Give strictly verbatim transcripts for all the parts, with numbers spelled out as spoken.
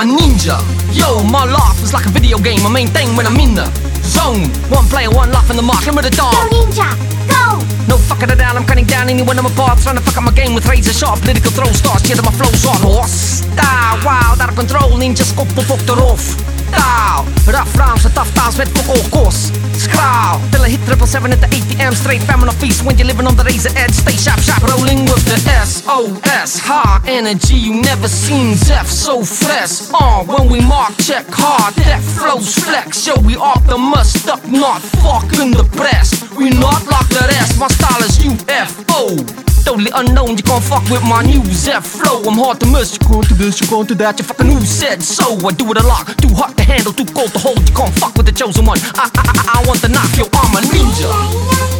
ninja. Yo, my life is like a video game, my main thing when I'm in the zone. One player, one life in the mark, limit the dawn. Go ninja, go! No fucking it down, I'm cutting down anyone on my path, trying to fuck up my game with razor sharp political throw starts. Yeah, my flow's on horse style, wild out of control, ninja skop op op erop. Taal, rough rounds and tough times met fuck all course. Skraal, till I hit triple seven at the A T M, straight famine of feast. When you're living on the razor edge, stay sharp, sharp, rolling with the S O S. High energy, you never seen Zeph so fresh. Uh, when we mark, check hard, that flows flex. Yo, we optimus, up not fucking the press. We not like the rest, my style is U F O. Totally unknown, you can't fuck with my new Zeph flow. I'm hard to miss, you can't do this, you can't do that. You fucking who said so? I do it a lot, too hot to handle, too cold to hold. You can't fuck with the chosen one. I, I, I, I want the knife, yo, I'm a ninja. I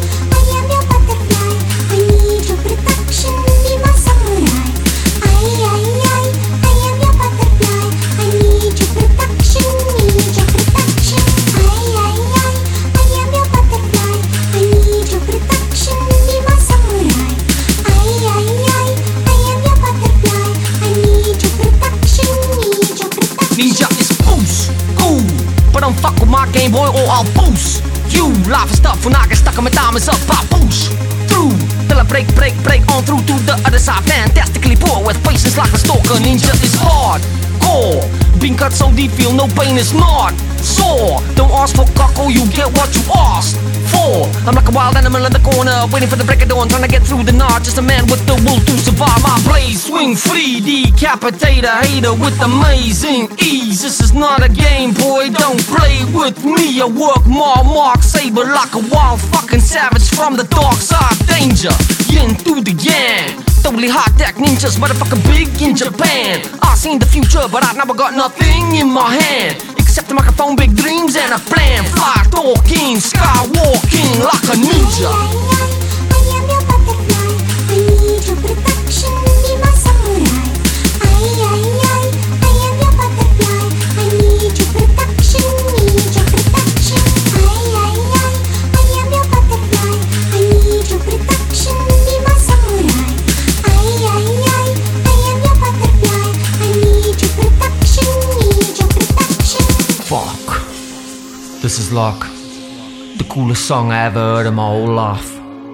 am your butterfly, I need your protection, be my samurai. I, I, I, I am your butterfly, I need your protection, need your protection. I, I, I, I am your butterfly, I need your protection, be my samurai. I, I, I, I am your butterfly, I need your protection, need your protection. Ninja is boost, cool, but don't fuck with my Game Boy or I'll boost you. Live is tough when I get stuck on my diamonds up, I push through till I break, break, break on through to the other side. Fantastically poor with patience like a stalker. Ninja is hard core, being cut so deep, feel no pain is not sore. Don't ask for cockle, you get what you asked for. I'm like a wild animal in the corner, waiting for the break of dawn, trying to get through the night. Just a man with the will to survive. My blade swing free, decapitate a hater with amazing ease. This is not a game, boy, don't play with me. I work my mark saber like a wild fucking savage from the dark side. Danger, yin through the yang. Totally hot tech ninjas, motherfucking big in Japan. I seen the future, but I never got nothing in my hand except a microphone, big dreams and a plan. Fly talking, skywalking like a ninja. I, I, I am your butterfly, I need your protection, be my samurai. I, I, I, I am your butterfly, I need your protection, need your protection. I, I, I, I am your butterfly, I need your protection, be my samurai. I, I, I, I am your butterfly, I need your protection, need your protection. Fuck, this is like the coolest song I ever heard in my whole life.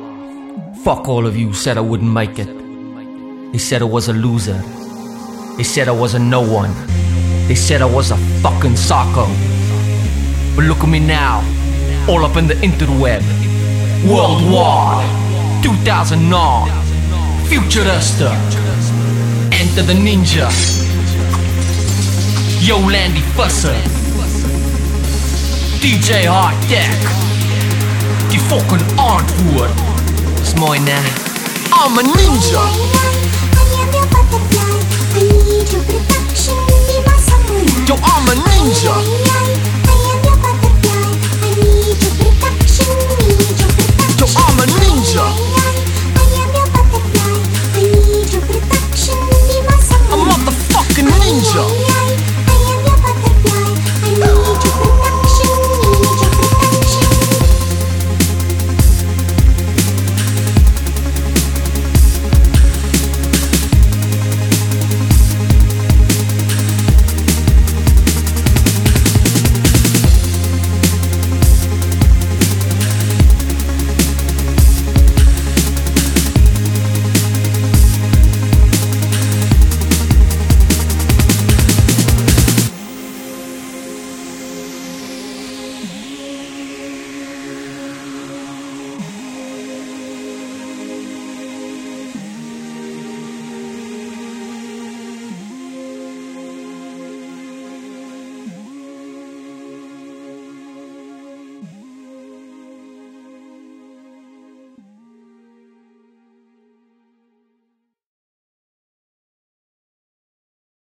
Fuck all of you said I wouldn't make it. They said I was a loser. They said I was a no one. They said I was a fucking psycho. But look at me now, all up in the interweb. Worldwide, two thousand nine, Futurista, Enter the Ninja. Yo, Landy Fusser, D J Hard Deck, die fucking antwoord is mooi, ne? I'm a ninja. I, I, I am your butterfly, I need your protection, be my samurai. Yo, I'm a ninja. I, I, I